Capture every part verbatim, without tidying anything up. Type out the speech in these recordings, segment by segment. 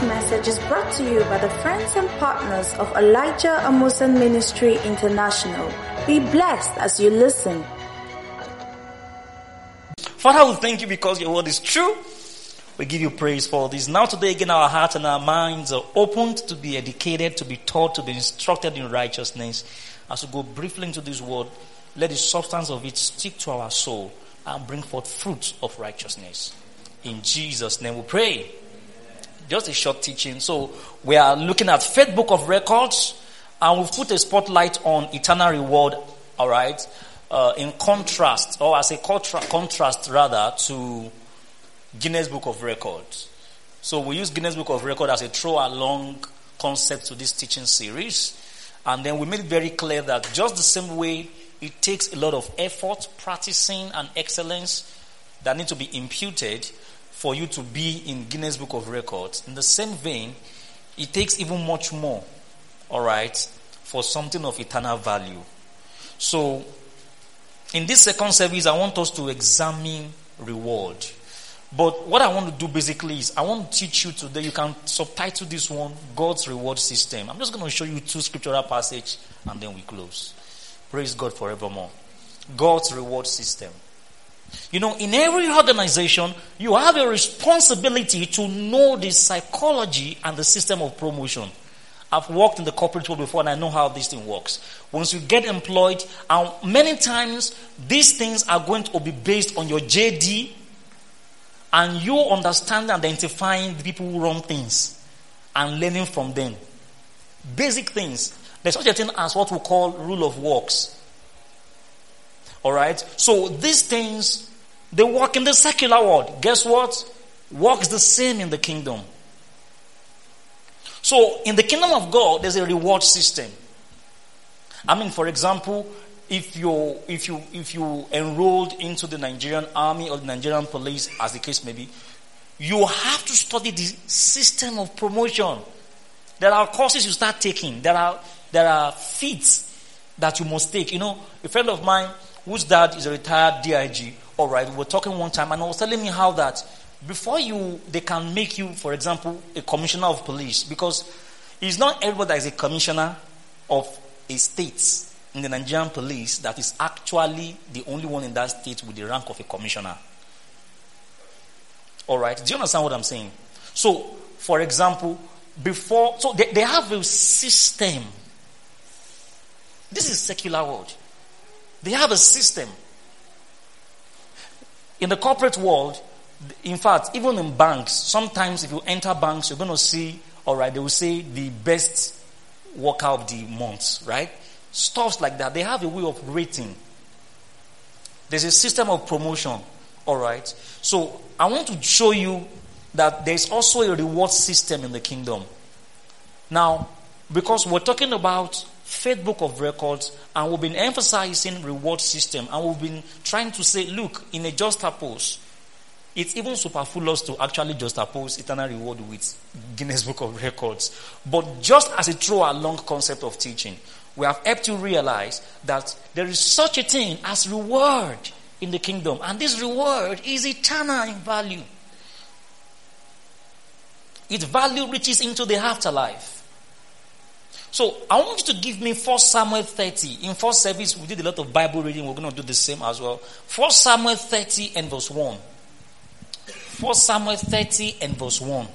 message is brought to you by the friends and partners of Elijah Amusan Ministry International. Be blessed as you listen. Father, we thank you because your word is true. We give you praise for this. Now today again our hearts and our minds are opened to be educated, to be taught, to be instructed in righteousness. As we go briefly into this word, let the substance of it stick to our soul and bring forth fruit of righteousness. In Jesus' name we pray. Just a short teaching. So we are looking at Faith Book of Records, and we've put a spotlight on eternal reward, all right, uh, in contrast, or as a contra- contrast rather, to Guinness Book of Records. So we use Guinness Book of Records as a throw-along concept to this teaching series. And then we made it very clear that just the same way it takes a lot of effort, practicing, and excellence that need to be imputed for you to be in Guinness Book of Records. In the same vein, it takes even much more, all right, for something of eternal value. So, in this second service, I want us to examine reward. But what I want to do basically is, I want to teach you today, you can subtitle this one, God's Reward System. I'm just going to show you two scriptural passages, and then we close. Praise God forevermore. God's Reward System. You know, in every organization, you have a responsibility to know the psychology and the system of promotion. I've worked in the corporate world before and I know how this thing works. Once you get employed, and many times these things are going to be based on your J D and you understand and identifying the people who run things and learning from them. Basic things. There's such a thing as what we call rule of works. Alright? So these things, they work in the secular world. Guess what? Works the same in the kingdom. So in the kingdom of God, there's a reward system. I mean, for example, if you if you if you enrolled into the Nigerian army or the Nigerian police, as the case may be, you have to study the system of promotion. There are courses you start taking. There are there are feats that you must take. You know, a friend of mine whose dad is a retired D I G. All right, we were talking one time, and I was telling me how that before you, they can make you, for example, a commissioner of police, because it's not everybody that is a commissioner of a state in the Nigerian police that is actually the only one in that state with the rank of a commissioner. All right, do you understand what I'm saying? So, for example, before, so they, they have a system. This is secular world. They have a system. In the corporate world, in fact, even in banks, sometimes if you enter banks, you're going to see, all right, they will say the best worker of the month, right? Stuffs like that. They have a way of rating. There's a system of promotion, all right? So I want to show you that there's also a reward system in the kingdom. Now, because we're talking about Faith Book of Records, and we've been emphasizing reward system, and we've been trying to say, look, in a juxtapose, it's even superfluous to actually juxtapose eternal reward with Guinness Book of Records. But just as a throw-along concept of teaching, we have helped you realize that there is such a thing as reward in the kingdom, and this reward is eternal in value. Its value reaches into the afterlife. So, I want you to give me First Samuel thirty. In first service, we did a lot of Bible reading. We're going to do the same as well. First Samuel thirty and verse one. First Samuel thirty and verse one.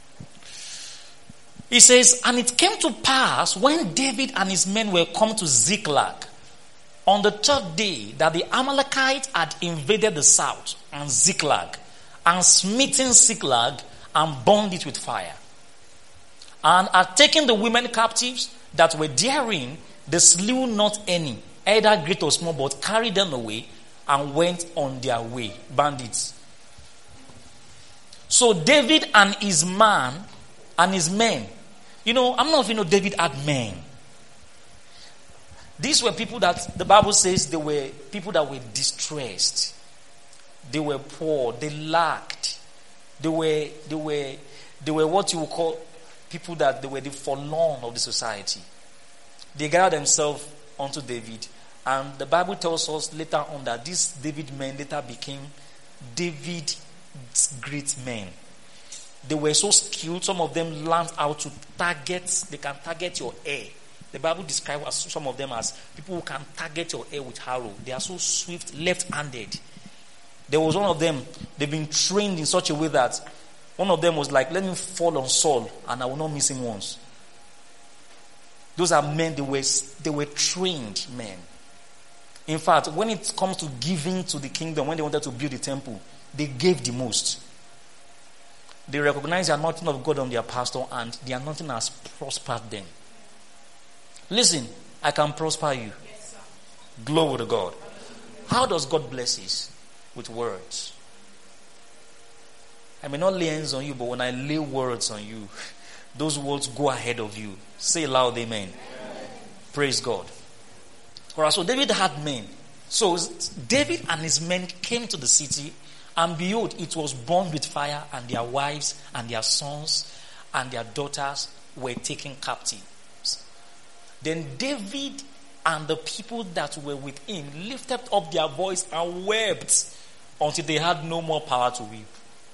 It says, and it came to pass when David and his men were come to Ziklag on the third day that the Amalekites had invaded the south and Ziklag and smitten Ziklag and burned it with fire. And had taken the women captives that were therein, they slew not any, either great or small, but carried them away and went on their way. Bandits. So David and his man and his men, you know, I'm not if you know David had men. These were people that the Bible says they were people that were distressed. They were poor. They lacked. They were they were they were what you would call people that they were the forlorn of the society. They gathered themselves unto David, and the Bible tells us later on that these David men later became David's great men. They were so skilled. Some of them learned how to target. They can target your hair. The Bible describes some of them as people who can target your hair with arrow. They are so swift, left-handed. There was one of them, they've been trained in such a way that one of them was like, let me fall on Saul and I will not miss him once. Those are men, they were, they were trained men. In fact, when it comes to giving to the kingdom, when they wanted to build the temple, they gave the most. They recognized the anointing of God on their pastor and the anointing has prospered them. Listen, I can prosper you. Yes, Glory to God. How does God bless us? With words. I may not lay hands on you, but when I lay words on you, those words go ahead of you. Say loud, amen. Amen. Praise God. Alright, so David had men. So David and his men came to the city, and behold, it was burned with fire, and their wives and their sons and their daughters were taken captive. Then David and the people that were with him lifted up their voice and wept until they had no more power to weep.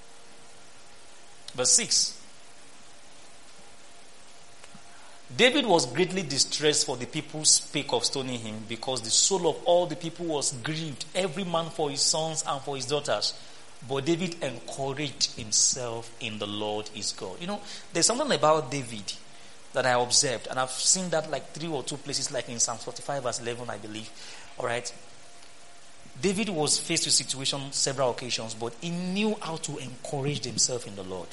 Verse six. David was greatly distressed, for the people spake of stoning him, because the soul of all the people was grieved, every man for his sons and for his daughters. But David encouraged himself in the Lord his God. You know, there's something about David that I observed, and I've seen that like three or two places, like in Psalm forty-five verse eleven, I believe. All right. David was faced with situations several occasions, but he knew how to encourage himself in the Lord.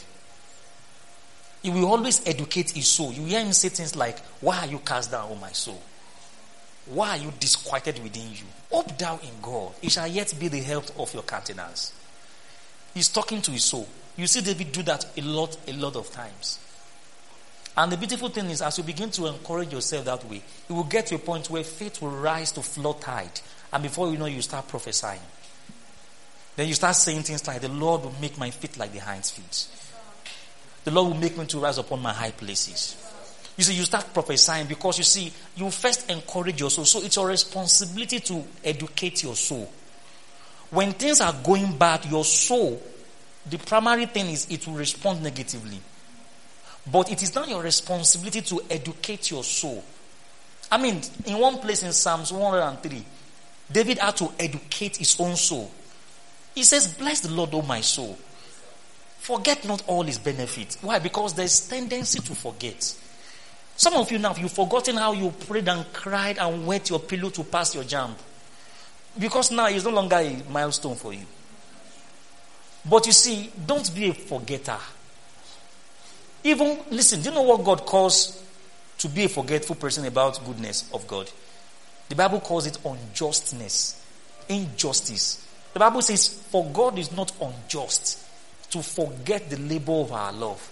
He will always educate his soul. You hear him say things like, why are you cast down, O my soul? Why are you disquieted within you? Hope thou in God. It shall yet be the health of your countenance. He's talking to his soul. You see David do that a lot, a lot of times. And the beautiful thing is, as you begin to encourage yourself that way, you will get to a point where faith will rise to flood tide. And before you know, you start prophesying. Then you start saying things like, the Lord will make my feet like the hinds' feet. The Lord will make me to rise upon my high places. You see, you start prophesying because you see, you first encourage your soul. So it's your responsibility to educate your soul. When things are going bad, your soul, the primary thing is it will respond negatively. But it is not your responsibility to educate your soul. I mean, in one place in Psalms one hundred three, David had to educate his own soul. He says, bless the Lord, O my soul. Forget not all his benefits. Why? Because there's tendency to forget. Some of you now, you've forgotten how you prayed and cried and wet your pillow to pass your jam. Because now it's no longer a milestone for you. But you see, don't be a forgetter. Even, listen, do you know what God calls to be a forgetful person about goodness of God? The Bible calls it unjustness, injustice. The Bible says, for God is not unjust to forget the labor of our love.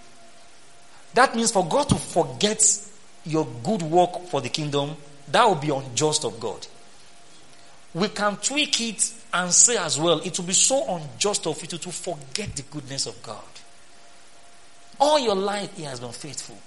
That means for God to forget your good work for the kingdom, that will be unjust of God. We can tweak it and say as well, it will be so unjust of you to, to forget the goodness of God. All your life, He has been faithful.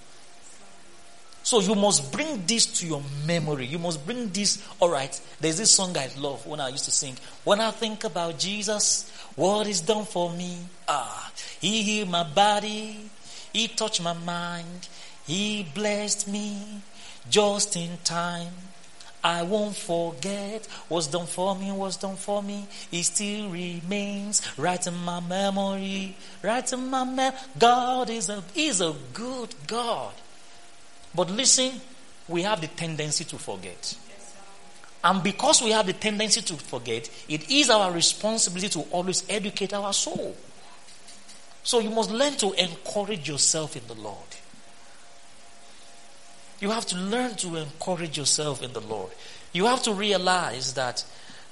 So you must bring this to your memory. You must bring this. All right, there's this song I love when I used to sing. When I think about Jesus, what He's done for me. Ah, He healed my body. He touched my mind. He blessed me just in time. I won't forget what's done for me, what's done for me. It still remains right in my memory, right in my memory. God is a, is a good God. But listen, we have the tendency to forget. And because we have the tendency to forget, it is our responsibility to always educate our soul. So you must learn to encourage yourself in the Lord. You have to learn to encourage yourself in the Lord. You have to realize that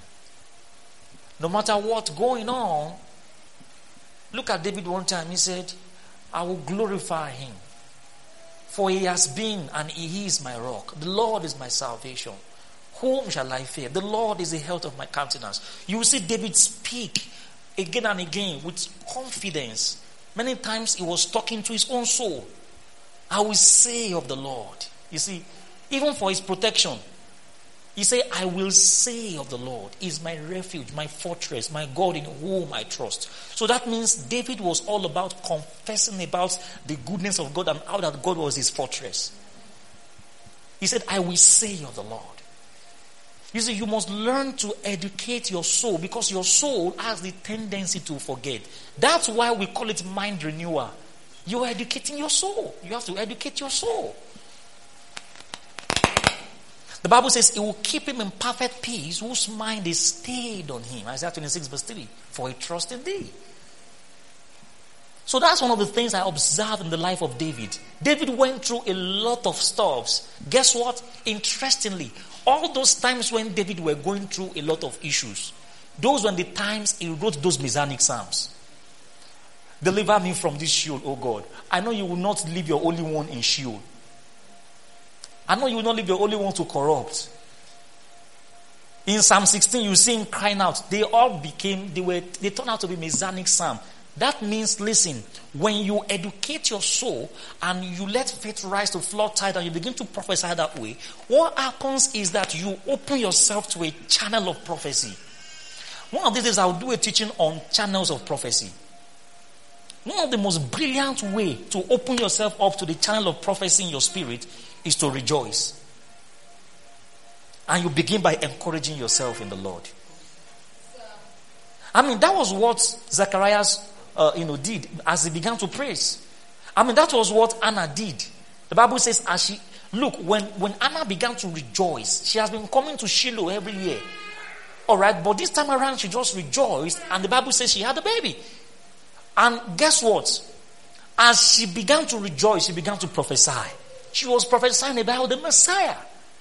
no matter what's going on, look at David one time. He said, I will glorify Him. For He has been and He is my rock. The Lord is my salvation. Whom shall I fear? The Lord is the health of my countenance. You will see David speak again and again with confidence. Many times he was talking to his own soul. I will say of the Lord. You see, even for his protection, He said, I will say of the Lord, He is my refuge, my fortress, my God in whom I trust. So that means David was all about confessing about the goodness of God and how that God was his fortress. He said, I will say of the Lord. You see, you must learn to educate your soul because your soul has the tendency to forget. That's why we call it mind renewal. You are educating your soul. You have to educate your soul. The Bible says it will keep him in perfect peace whose mind is stayed on him. Isaiah twenty-six verse three. For he trusts in thee. So that's one of the things I observed in the life of David. David went through a lot of stuffs. Guess what? Interestingly, all those times when David were going through a lot of issues, those were the times he wrote those Messianic Psalms. Deliver me from this Sheol, O God. I know you will not leave your only one in Sheol. I know you will not leave your only one to corrupt. In Psalm sixteen, you see him crying out. They all became, they were, they turned out to be Messianic Psalm. That means, listen, when you educate your soul and you let faith rise to flood tide and you begin to prophesy that way, what happens is that you open yourself to a channel of prophecy. One of these days I'll do a teaching on channels of prophecy. One of the most brilliant way to open yourself up to the channel of prophecy in your spirit is to rejoice. And you begin by encouraging yourself in the Lord. I mean, that was what Zacharias uh, you know, did as he began to praise. I mean, that was what Anna did. The Bible says, as she, look, when, when Anna began to rejoice, she has been coming to Shiloh every year. Alright, but this time around she just rejoiced, and the Bible says she had a baby. And guess what? As she began to rejoice, she began to prophesy. She was prophesying about the Messiah.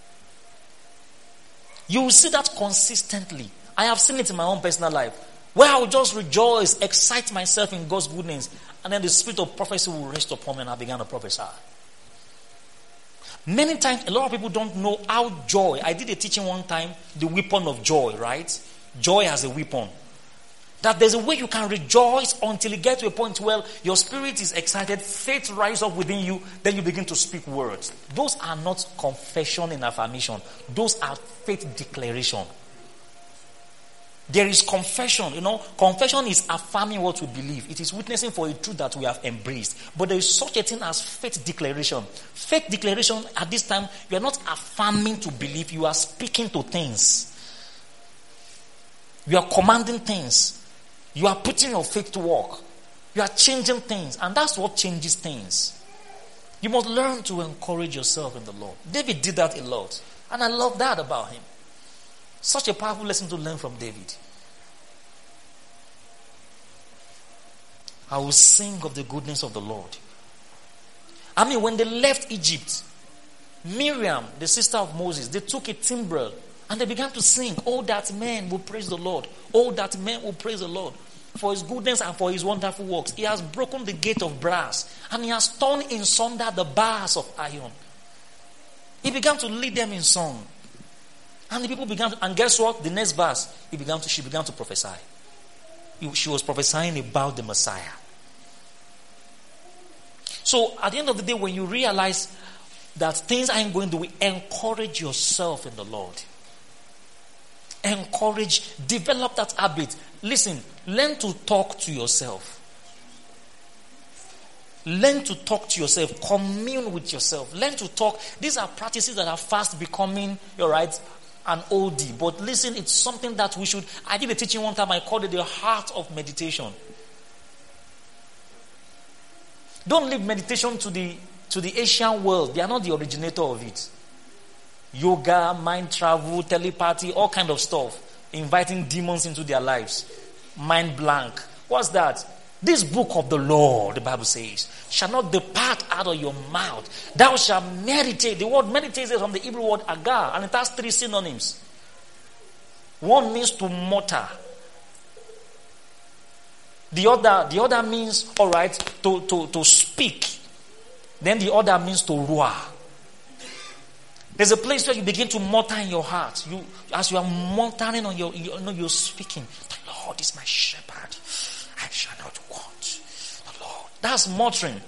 You will see that consistently. I have seen it in my own personal life. Where I will just rejoice, excite myself in God's goodness. And then the spirit of prophecy will rest upon me and I began to prophesy. Many times, a lot of people don't know how joy. I did a teaching one time, the weapon of joy, right? Joy as a weapon. That there's a way you can rejoice until you get to a point where your spirit is excited, faith rises up within you, then you begin to speak words. Those are not confession and affirmation. Those are faith declaration. There is confession, you know. Confession is affirming what we believe. It is witnessing for a truth that we have embraced. But there is such a thing as faith declaration. Faith declaration, at this time, you are not affirming to believe, you are speaking to things. You are commanding things. You are putting your faith to work. You are changing things. And that's what changes things. You must learn to encourage yourself in the Lord. David did that a lot. And I love that about him. Such a powerful lesson to learn from David. I will sing of the goodness of the Lord. I mean, when they left Egypt, Miriam, the sister of Moses, they took a timbrel and they began to sing, oh, that men will praise the Lord. Oh, that men will praise the Lord for his goodness and for his wonderful works. He has broken the gate of brass and he has torn in sunder the bars of iron. He began to lead them in song. And the people began to, and guess what? The next verse, he began to, she began to prophesy. She was prophesying about the Messiah. So at the end of the day, when you realize that things aren't going the way, encourage yourself in the Lord. Encourage, develop that habit. Listen, learn to talk to yourself. Learn to talk to yourself. Commune with yourself. Learn to talk. These are practices that are fast becoming, you're right, an oldie. But listen, it's something that we should. I did a teaching one time, I called it the heart of meditation. Don't leave meditation to the to the Asian world. They are not the originator of it. Yoga, mind travel, telepathy, all kind of stuff. Inviting demons into their lives. Mind blank. What's that? This book of the Lord, the Bible says, shall not depart out of your mouth. Thou shalt meditate. The word meditate is from the Hebrew word agar, and it has three synonyms. One means to mutter. The other, the other means, all right, to, to, to speak. Then the other means to roar. There's a place where you begin to mutter in your heart. You, as you are muttering on your, you know, you're speaking. The Lord is my shepherd. I shall not want. The Lord. That's muttering.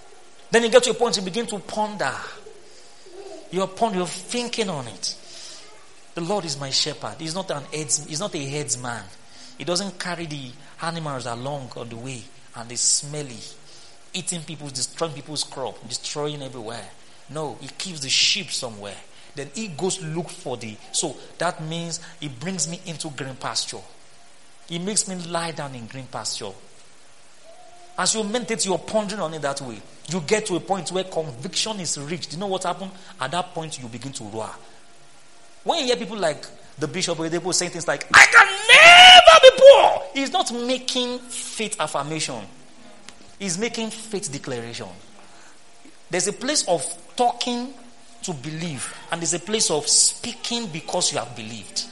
Then you get to a point you begin to ponder. You're pondering, you're thinking on it. The Lord is my shepherd. He's not an heads, he's not a headsman. He doesn't carry the animals along on the way and they smelly, eating people, destroying people's crop, destroying everywhere. No, he keeps the sheep somewhere. Then he goes look for the. So that means he brings me into green pasture. He makes me lie down in green pasture. As you meditate, you're pondering on it that way. You get to a point where conviction is reached. You know what happened? At that point, you begin to roar. When you hear people like the bishop or people saying things like, I can never be poor, he's not making faith affirmation. He's making faith declaration. There's a place of talking to believe, and there's a place of speaking because you have believed.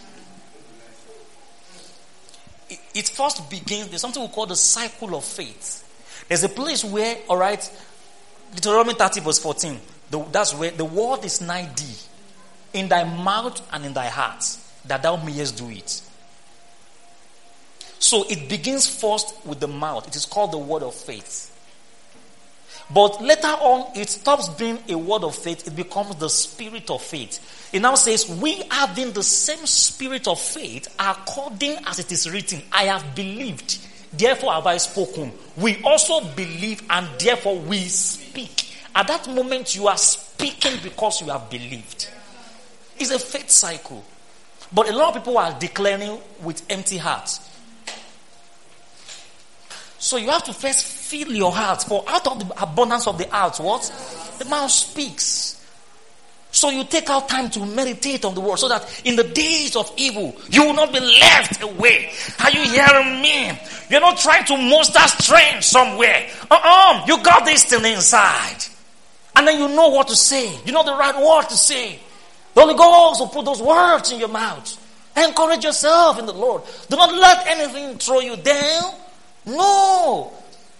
It, it first begins, there's something we call the cycle of faith. There's a place where, all right, Deuteronomy thirty verse fourteen, the, that's where the word is nigh thee, in thy mouth and in thy heart, that thou mayest do it. So it begins first with the mouth. It is called the word of faith. But later on, it stops being a word of faith. It becomes the spirit of faith. It now says, we having the same spirit of faith, according as it is written, I have believed, therefore have I spoken. We also believe, and therefore we speak. At that moment, you are speaking because you have believed. It's a faith cycle. But a lot of people are declaring with empty hearts. So you have to first fill your heart. For out of the abundance of the heart, what? The mouth speaks. So you take out time to meditate on the word so that in the days of evil, you will not be left away. Are you hearing me? You're not trying to muster strength somewhere. Uh-uh. You got this thing inside. And then you know what to say. You know the right word to say. The Holy Ghost will put those words in your mouth. Encourage yourself in the Lord. Do not let anything throw you down. No.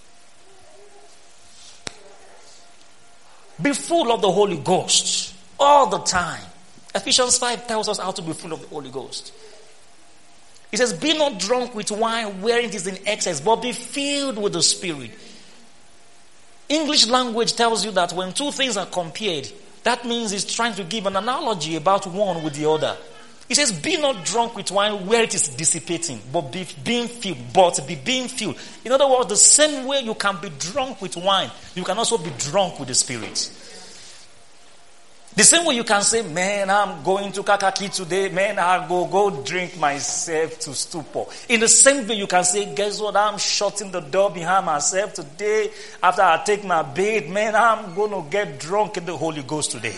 Be full of the Holy Ghost all the time. Ephesians five tells us how to be full of the Holy Ghost. It says, be not drunk with wine wherein it is in excess, but be filled with the Spirit. English language tells you that when two things are compared, that means it's trying to give an analogy about one with the other. It says, be not drunk with wine where it is dissipating, but be being filled, but be being filled. In other words, the same way you can be drunk with wine, you can also be drunk with the Spirit. The same way you can say, man, I'm going to Kakaki today, man, I'll go, go drink myself to stupor. In the same way you can say, guess what, I'm shutting the door behind myself today. After I take my bath, man, I'm going to get drunk in the Holy Ghost today.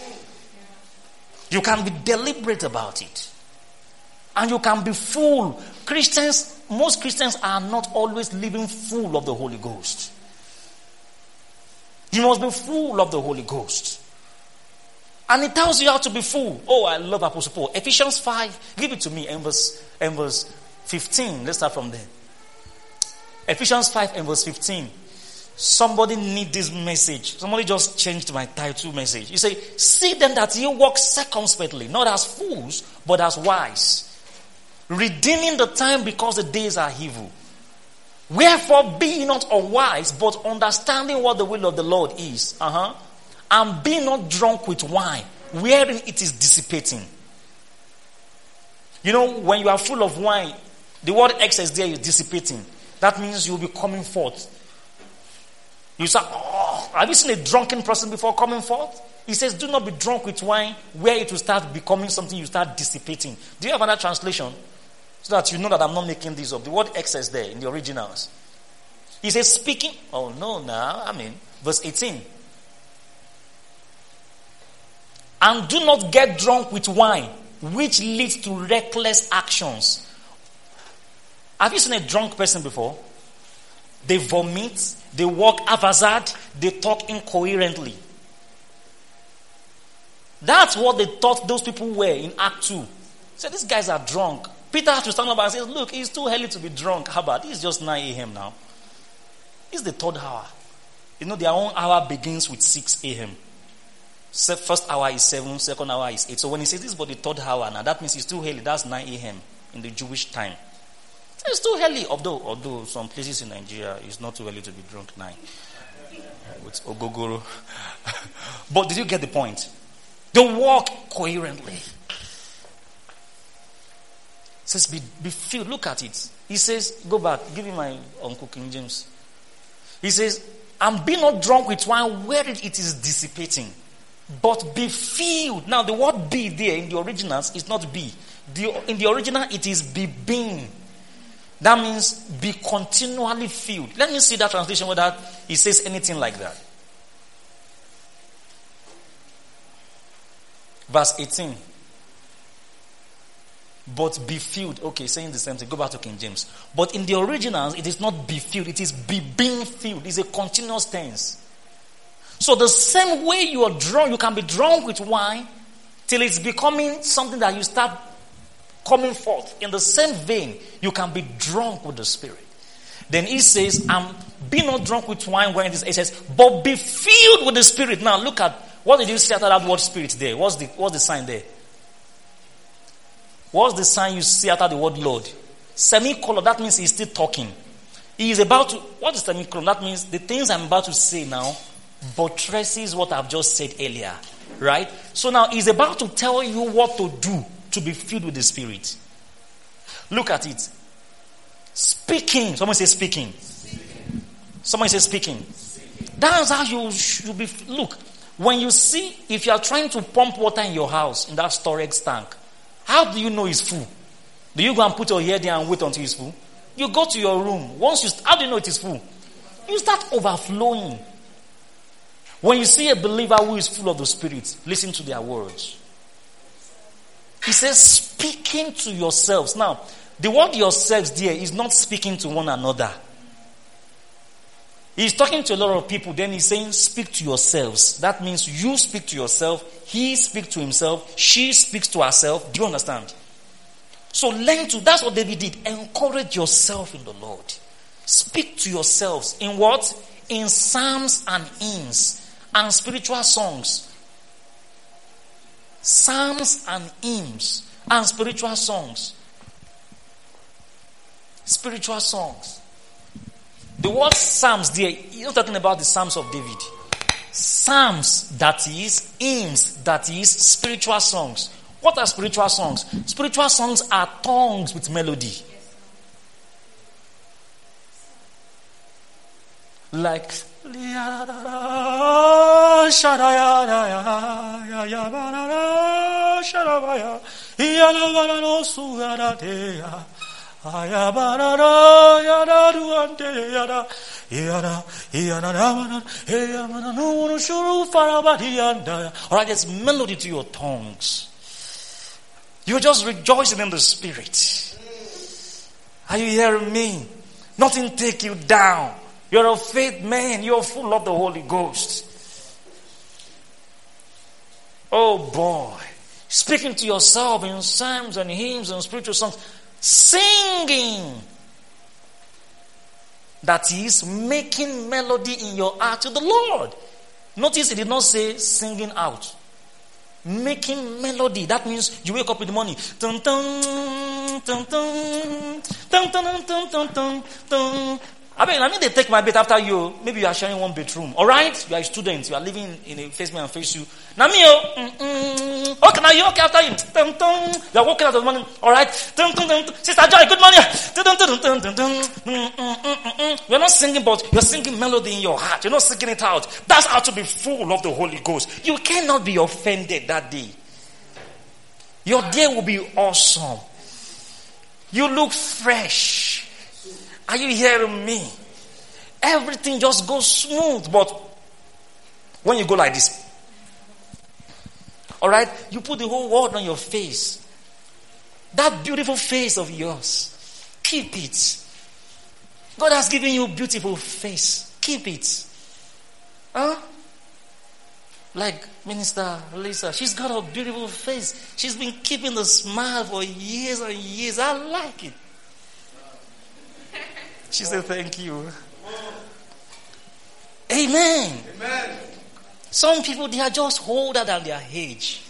You can be deliberate about it. And you can be full. Christians, most Christians are not always living full of the Holy Ghost. You must be full of the Holy Ghost. And it tells you how to be full. Oh, I love Apostle Paul. Ephesians five, give it to me in verse, in verse fifteen. Let's start from there. Ephesians five and verse fifteen. Somebody need this message. Somebody just changed my title message. You say, see then that you walk circumspectly, not as fools, but as wise, redeeming the time because the days are evil. Wherefore be ye not unwise, but understanding what the will of the Lord is. Uh-huh. And be not drunk with wine, wherein it is dissipating. You know, when you are full of wine, the word excess there is dissipating. That means you'll be coming forth. You say, oh, have you seen a drunken person before coming forth? He says, do not be drunk with wine, where it will start becoming something you start dissipating. Do you have another translation? So that you know that I'm not making this up. The word excess there in the originals. He says, speaking. Oh, no, now, I mean, verse eighteen. And do not get drunk with wine, which leads to reckless actions. Have you seen a drunk person before? They vomit, they walk haphazard, they talk incoherently. That's what they thought those people were in Act two. So these guys are drunk. Peter has to stand up and say, look, it's too early to be drunk. How about this? It's just nine a.m. now. It's the third hour. You know, their own hour begins with six a.m. First hour is seven, second hour is eight. So when he says this is for the third hour now, that means it's too early. That's nine a.m. in the Jewish time. So it's too early, although although some places in Nigeria it's not too early to be drunk nine. With ogogoro. But did you get the point? They walk coherently. says, be, be filled. Look at it. He says, go back. Give me my Uncle King James. He says, and be not drunk with wine where it is dissipating, but be filled. Now, the word be there in the originals is not be. The, in the original, it is be being. That means be continually filled. Let me see that translation whether it says anything like that. Verse eighteen. But be filled. Okay, saying the same thing. Go back to King James. But in the originals, it is not be filled. It is be being filled. It's a continuous tense. So the same way you are drunk, you can be drunk with wine till it's becoming something that you start coming forth. In the same vein, you can be drunk with the Spirit. Then he says, um, be not drunk with wine when it is, it says, but be filled with the Spirit. Now look at, what did you see after that word Spirit there? What's the, what's the sign there? What's the sign you see after the word Lord? Semicolon, that means he's still talking. He is about to, what is semicolon? That means the things I'm about to say now buttresses what I've just said earlier. Right? So now he's about to tell you what to do to be filled with the Spirit. Look at it. Speaking. Someone say speaking. speaking. Someone say speaking. speaking. That's how you should be. Look, when you see, if you are trying to pump water in your house, in that storage tank, how do you know it's full? Do you go and put your ear there and wait until it's full? You go to your room. Once you, how do you know it is full? You start overflowing. When you see a believer who is full of the Spirit, listen to their words. He says, speaking to yourselves. Now, the word yourselves there is not speaking to one another. He's talking to a lot of people. Then he's saying, speak to yourselves. That means you speak to yourself. He speaks to himself. She speaks to herself. Do you understand? So learn to, that's what David did. Encourage yourself in the Lord. Speak to yourselves. In what? In psalms and hymns and spiritual songs. Psalms and hymns and spiritual songs. Spiritual songs. The word psalms there, you're not talking about the psalms of David. Psalms, that is, hymns, that is, spiritual songs. What are spiritual songs? Spiritual songs are tongues with melody. Like, alright, there's melody to your tongues. You're just rejoicing in the Spirit. Are you hearing me? Nothing take you down. You're a faith man. You're full of the Holy Ghost. Oh boy. Speaking to yourself in psalms and hymns and spiritual songs. Singing. That is making melody in your heart to the Lord. Notice it did not say singing out. Making melody. That means you wake up in the morning. Dun, dun, dun, dun, dun, dun, dun, dun, dun, dun. I mean, I mean, they take my bed after you. Maybe you are sharing one bedroom. All right? You are a student. You are living in a face me and face you. Now me, oh, mm, mm. Okay, now you okay after you. Dun, dun. You are walking out of the morning. All right? Dun, dun, dun. Sister Joy, good morning. Dun, dun, dun, dun, dun, dun. Mm, mm, mm, mm. You are not singing, but you are singing melody in your heart. You are not singing it out. That's how to be full of the Holy Ghost. You cannot be offended that day. Your day will be awesome. You look fresh. Are you hearing me? Everything just goes smooth, but when you go like this, all right, you put the whole world on your face. That beautiful face of yours, keep it. God has given you a beautiful face. Keep it. Huh? Like Minister Lisa, she's got a beautiful face. She's been keeping the smile for years and years. I like it. She said, thank you. Amen. Amen. Some people, they are just older than their age.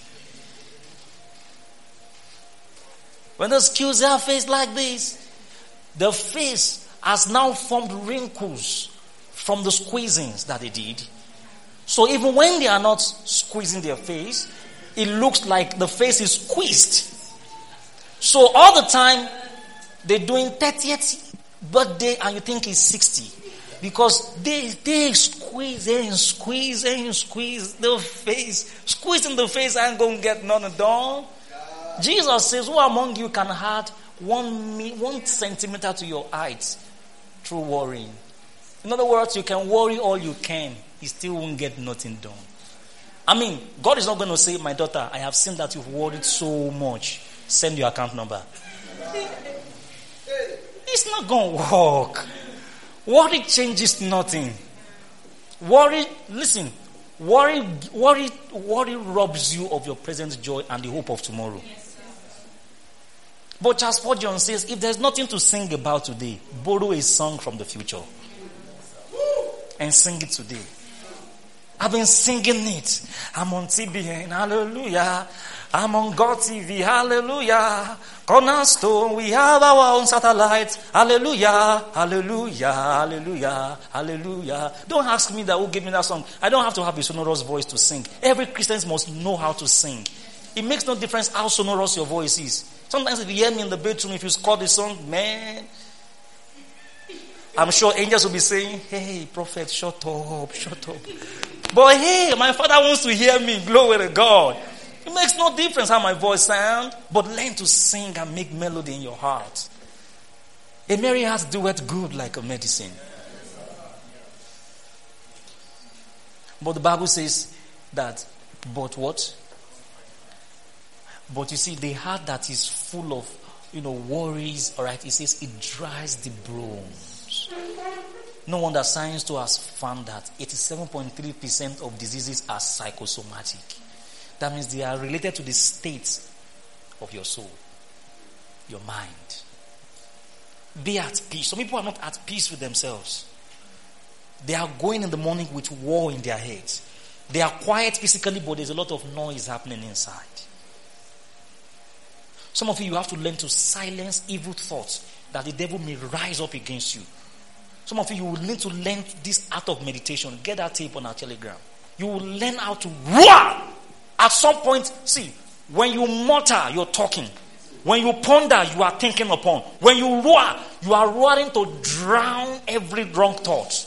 When they squeeze their face like this, the face has now formed wrinkles from the squeezings that they did. So even when they are not squeezing their face, it looks like the face is squeezed. So all the time, they're doing thirtieth birthday and you think it's sixty. Because they they squeeze and squeeze and squeeze the face. Squeezing the face ain't going to get none done. Jesus says, who among you can add one, one centimeter to your height through worrying? In other words, you can worry all you can. You still won't get nothing done. I mean, God is not going to say, my daughter, I have seen that you've worried so much. Send your account number. It's not going to work. Worry changes nothing. Worry, listen, worry, worry, worry robs you of your present joy and the hope of tomorrow. But Charles Spurgeon says, if there's nothing to sing about today, borrow a song from the future and sing it today. I've been singing it. I'm on T B N, hallelujah. I'm on God T V, hallelujah. Cornerstone, we have our own satellite. Hallelujah, hallelujah, hallelujah, hallelujah. Don't ask me that who gave me that song. I don't have to have a sonorous voice to sing. Every Christian must know how to sing. It makes no difference how sonorous your voice is. Sometimes if you hear me in the bedroom, if you score the song, man, I'm sure angels will be saying, hey, prophet, shut up, shut up. But hey, my father wants to hear me. Glory to God. It makes no difference how my voice sounds, but learn to sing and make melody in your heart. A merry heart doeth good like a medicine. But the Bible says that, but what? But you see, the heart that is full of, you know, worries, all right, it says it dries the bones. No wonder science too has found that eighty-seven point three percent of diseases are psychosomatic. That means they are related to the state of your soul, your mind. Be at peace. Some people are not at peace with themselves. They are going in the morning with war in their heads. They are quiet physically, but there's a lot of noise happening inside. Some of you, you have to learn to silence evil thoughts that the devil may rise up against you. Some of you, you will need to learn this art of meditation. Get that tape on our Telegram. You will learn how to roar. At some point, see, when you mutter, you're talking. When you ponder, you are thinking upon. When you roar, you are roaring to drown every wrong thought.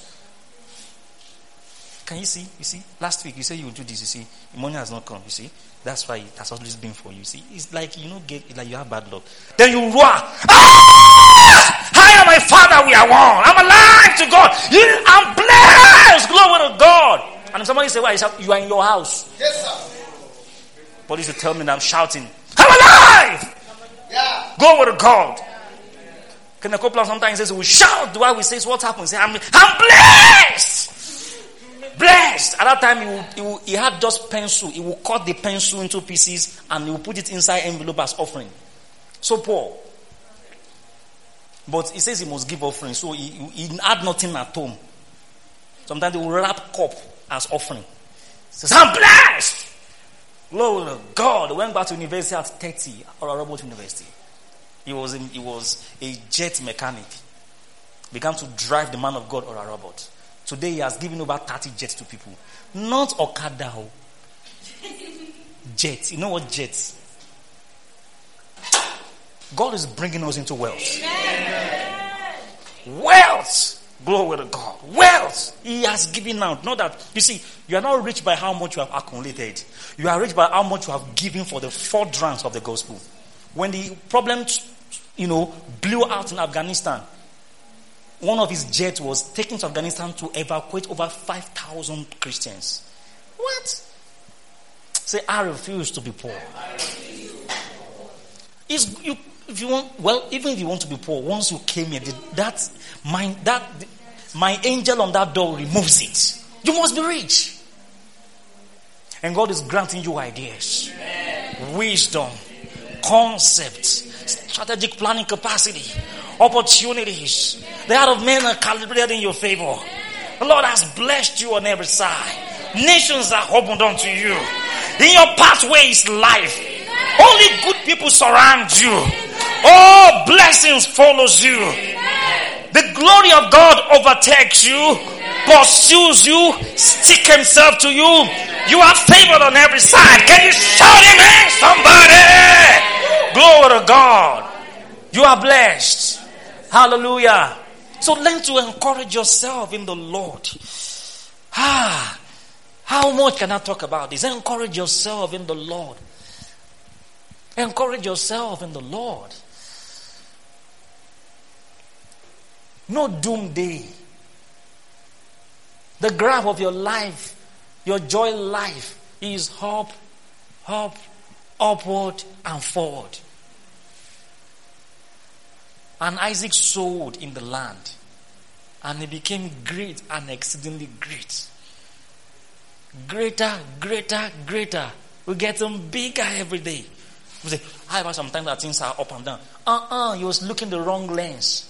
Can you see? You see? Last week, you said you would do this. You see? The money has not come. You see? That's why it has always been for you. See? It's like, you know, get, like you have bad luck. Then you roar. Ah! I am my father, we are one. I'm alive to God. I'm blessed. Glory to God. And if somebody say, why? You are in your house. Yes, sir. But you should tell me that I'm shouting, I'm alive! Yeah. Glory to God. Can the couple sometimes says we shout while we say what happens? Say, I'm, I'm blessed! Blessed. At that time he, would, he, would, he had just pencil. He would cut the pencil into pieces and he would put it inside envelope as offering. So poor. But he says he must give offering. So he, he, he had nothing at home. Sometimes they will wrap cup as offering. He says, I'm blessed! Glory to God. Went back to university at thirty, or Robert University. He was a, he was a jet mechanic. Began to drive the man of God, or a robot. Today he has given over thirty jets to people. Not Okada. Jets. You know what jets? God is bringing us into wealth. Amen. Wealth. Glory to God. Wealth. He has given out. Not that, you see, you are not rich by how much you have accumulated. You are rich by how much you have given for the furtherance of the gospel. When the problem, you know, blew out in Afghanistan, one of his jets was taken to Afghanistan to evacuate over five thousand Christians. What? Say, I refuse to be poor. Is you if you want, well, even if you want to be poor, once you came here, that my that my angel on that door removes it. You must be rich, and God is granting you ideas, Amen. Wisdom, concepts, strategic planning capacity, opportunities. The heart of men are calibrated in your favor. The Lord has blessed you on every side. Nations are opened unto you. In your pathway is life. Only good people surround you. All blessings follows you. The glory of God overtakes you, pursues you, stick himself to you. You are favored on every side. Can you shout amen, somebody? Glory to God. You are blessed. Hallelujah. So learn to encourage yourself in the Lord. Ah, how much can I talk about this? Encourage yourself in the Lord. Encourage yourself in the Lord. No doomsday. The graph of your life, your joy life, is up, up, upward, and forward. And Isaac sowed in the land, and he became great and exceedingly great. Greater, greater, greater. We're getting bigger every day. We say, however, sometimes that things are up and down. Uh-uh, you was looking the wrong lens.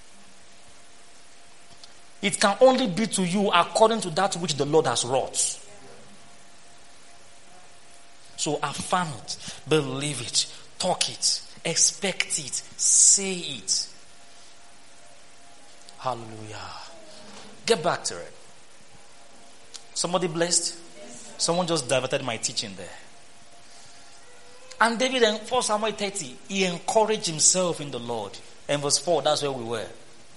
It can only be to you according to that which the Lord has wrought. So affirm it, believe it, talk it, expect it, say it. Hallelujah. Get back to it. Somebody blessed? Yes. Someone just diverted my teaching there. And David, in First Samuel thirty, he encouraged himself in the Lord. And verse four, that's where we were.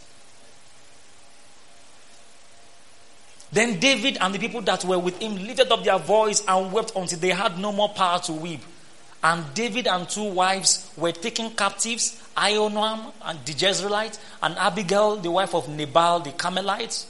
Then David and the people that were with him lifted up their voice and wept until they had no more power to weep. And David and two wives were taken captives, Ahinoam and the Jezreelite, and Abigail, the wife of Nabal the Carmelite.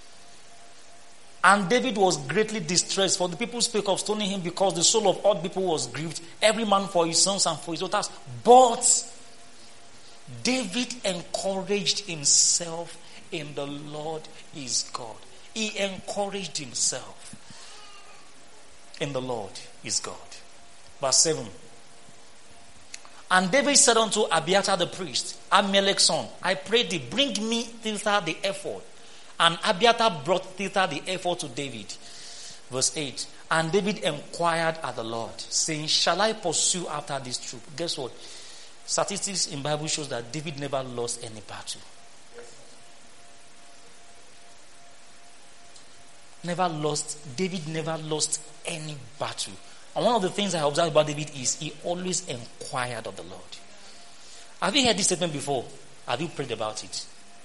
And David was greatly distressed, for the people spake of stoning him, because the soul of all people was grieved, every man for his sons and for his daughters. But David encouraged himself in the Lord his God. He encouraged himself in the Lord his God. Verse seven. And David said unto Abiathar the priest, Ahimelech's son, I pray thee, bring me thither the ephod. And Abiathar brought thither the ephod to David. Verse eight. And David inquired at the Lord, saying, shall I pursue after this troop? Guess what? Statistics in Bible shows that David never lost any battle. Never lost, David never lost any battle. And one of the things I observed about David is he always inquired of the Lord. Have you heard this statement before? Have you prayed about it?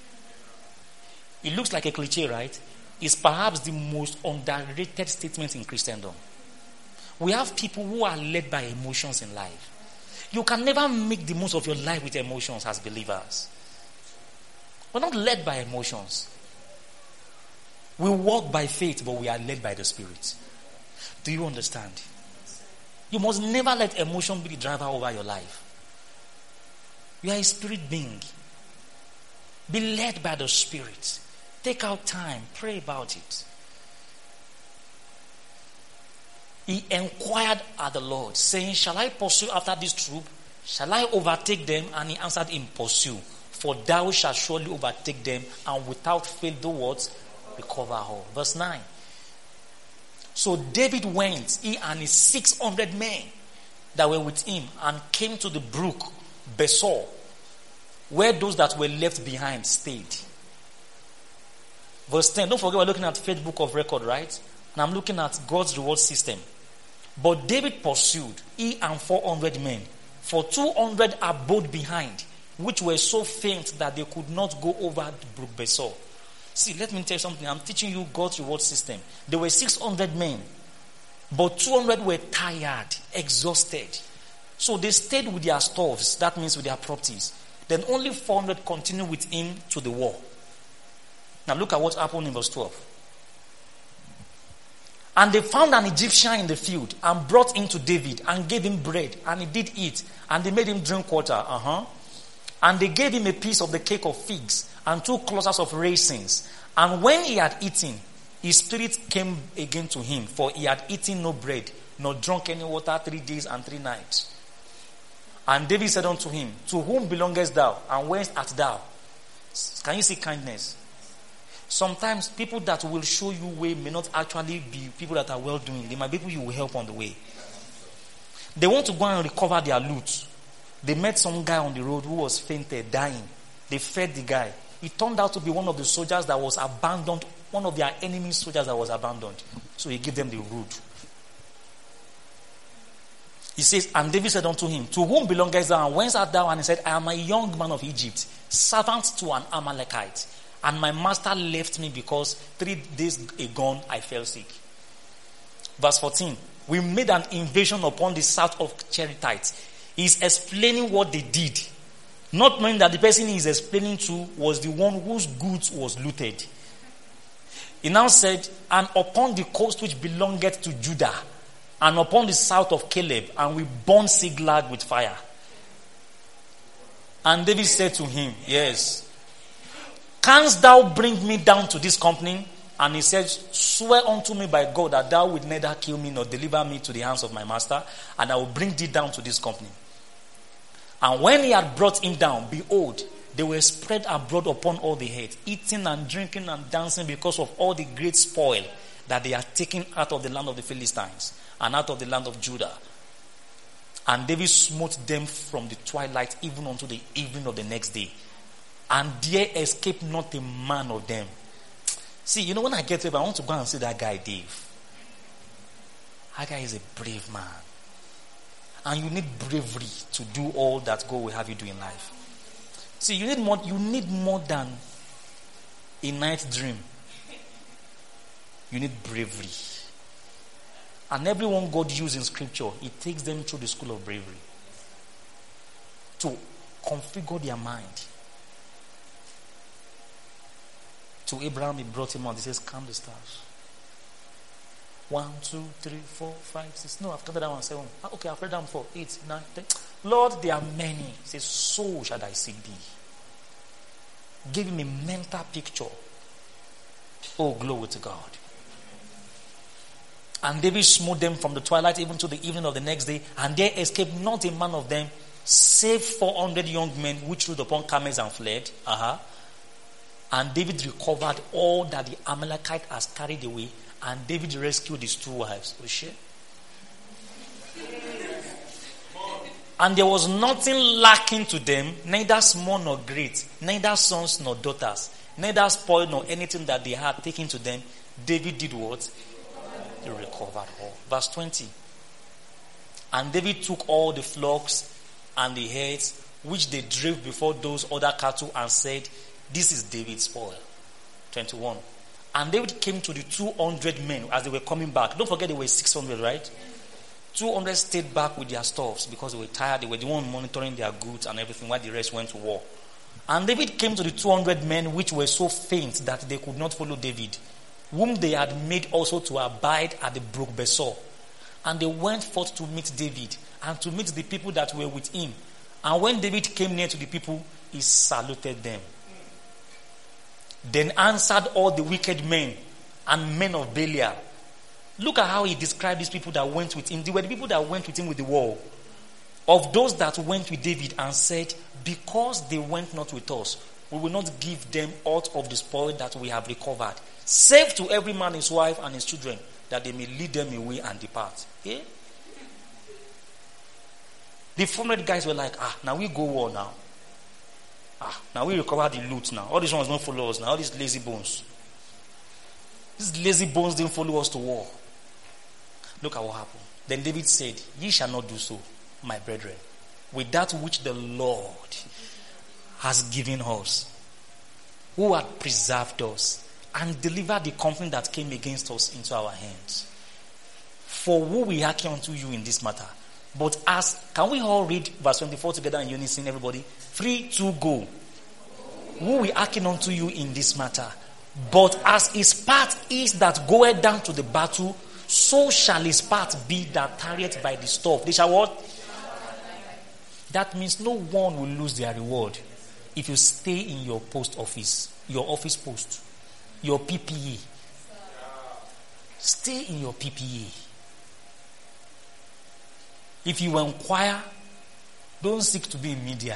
It looks like a cliche, right? It's perhaps the most underrated statement in Christendom. We have people who are led by emotions in life. You can never make the most of your life with emotions as believers. We're not led by emotions. We walk by faith, but we are led by the Spirit. Do you understand? You must never let emotion be the driver over your life. You are a spirit being. Be led by the Spirit. Take out time. Pray about it. He inquired at the Lord, saying, shall I pursue after this troop? Shall I overtake them? And he answered him, pursue. For thou shalt surely overtake them, and without fail do what? Recover all. Verse nine. So David went, he and his six hundred men that were with him, and came to the brook Besor, where those that were left behind stayed. Verse ten. Don't forget we're looking at faith book of record, right? And I'm looking at God's reward system. But David pursued, he and four hundred men. For two hundred abode behind, which were so faint that they could not go over the brook Besor. See, let me tell you something. I'm teaching you God's reward system. There were six hundred men, but two hundred were tired, exhausted. So they stayed with their stuffs, that means with their properties. Then only four hundred continued with him to the war. Now look at what happened in verse twelve. And they found an Egyptian in the field, and brought him to David, and gave him bread, and he did eat, and they made him drink water. Uh-huh. And they gave him a piece of the cake of figs, and two clusters of raisins. And when he had eaten, his spirit came again to him, for he had eaten no bread, nor drunk any water three days and three nights. And David said unto him, to whom belongest thou, and whence art thou? Can you see kindness? Sometimes people that will show you way may not actually be people that are well doing. They might be people you will help on the way. They want to go and recover their loot. They met some guy on the road who was fainted, dying. They fed the guy. It turned out to be one of the soldiers that was abandoned, one of their enemy soldiers that was abandoned. So he gave them the road. He says, and David said unto him, to whom belongest thou, and whence art thou? And he said, I am a young man of Egypt, servant to an Amalekite. And my master left me because three days ago I fell sick. Verse fourteen. We made an invasion upon the south of Cherethites. He's explaining what they did, not knowing that the person he's explaining to was the one whose goods was looted. He now said, and upon the coast which belongeth to Judah, and upon the south of Caleb, and we burned Siglag with fire. And David said to him, yes, canst thou bring me down to this company? And he said, swear unto me by God that thou wilt neither kill me nor deliver me to the hands of my master, and I will bring thee down to this company. And when he had brought him down, behold, they were spread abroad upon all the heads, eating and drinking and dancing because of all the great spoil that they had taken out of the land of the Philistines and out of the land of Judah. And David smote them from the twilight even unto the evening of the next day. And there escaped not a man of them. See, you know, when I get there, I want to go and see that guy, Dave. That guy is a brave man. And you need bravery to do all that God will have you do in life. See, you need more, you need more than a night dream. You need bravery. And everyone God used in scripture, He takes them through the school of bravery to configure their mind. To Abraham, He brought him out. He says, count the stars. One, two, three, four, five, six. No, I've counted that one, seven. Ah, okay, I've read down four, eight, nine, ten. Lord, there are many. He says, so shall I seek thee. Give him a mental picture. Oh, glory to God. And David smote them from the twilight even to the evening of the next day, and there escaped not a man of them, save four hundred young men which rode upon camels and fled. Uh-huh. And David recovered all that the Amalekite has carried away, and David rescued his two wives. Oh shit. And there was nothing lacking to them, neither small nor great, neither sons nor daughters, neither spoil nor anything that they had taken to them. David did what? He recovered all. Verse twenty. And David took all the flocks and the herds which they drove before those other cattle, and said, this is David's spoil. twenty-one. And David came to the two hundred men as they were coming back. Don't forget they were six hundred, right? two hundred stayed back with their stuffs because they were tired. They were the one monitoring their goods and everything while the rest went to war. And David came to the two hundred men which were so faint that they could not follow David, whom they had made also to abide at the brook Besor. And they went forth to meet David and to meet the people that were with him. And when David came near to the people, he saluted them. Then answered all the wicked men and men of Belial. Look at how he described these people that went with him. They were the people that went with him with the war. Of those that went with David, and said, because they went not with us, we will not give them aught of the spoil that we have recovered, save to every man his wife and his children, that they may lead them away and depart. Yeah? The four hundred guys were like, ah, now we go war now. Ah, now we recover the loot now. All these ones don't follow us now. All these lazy bones. These lazy bones didn't follow us to war. Look at what happened. Then David said, ye shall not do so, my brethren, with that which the Lord has given us, who had preserved us, and delivered the company that came against us into our hands. For who we hearken unto you in this matter? But as, can we all read verse twenty-four together in unison, everybody? Three, two, go. Who we hearken unto you in this matter? But as his part is that goeth down to the battle, so shall his part be that tarrieth by the stuff. They shall what? That means no one will lose their reward if you stay in your post office, your office post, your P P E. Stay in your P P E. If you inquire, don't seek to be in media.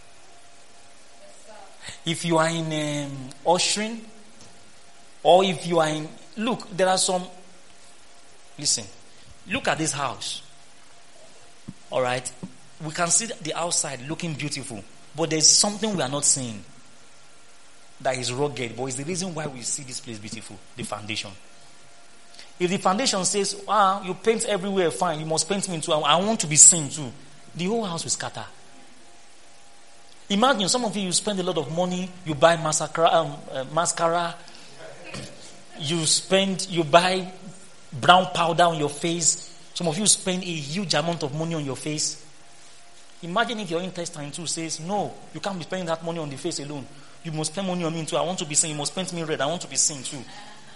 If you are in um, ushering, or if you are in, look, there are some, listen, look at this house. All right, we can see the outside looking beautiful, but there's something we are not seeing that is rugged, but it's the reason why we see this place beautiful, the foundation. If the foundation says, ah, you paint everywhere, fine, you must paint me too. I want to be seen too. The whole house will scatter. Imagine some of you, you spend a lot of money, you buy mascara, um, uh, mascara, you spend, you buy brown powder on your face. Some of you spend a huge amount of money on your face. Imagine if your intestine too says, no, you can't be spending that money on the face alone. You must spend money on me too. I want to be seen. You must paint me red. I want to be seen too.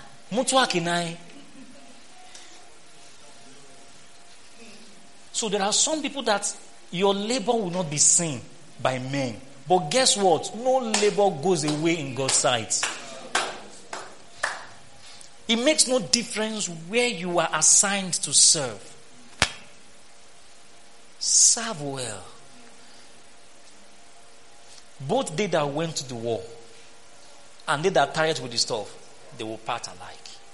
So there are some people that your labor will not be seen by men. But guess what? No labor goes away in God's sight. It makes no difference where you are assigned to serve. Serve well. Both they that went to the war and they that tarried with the stuff, they will part alike.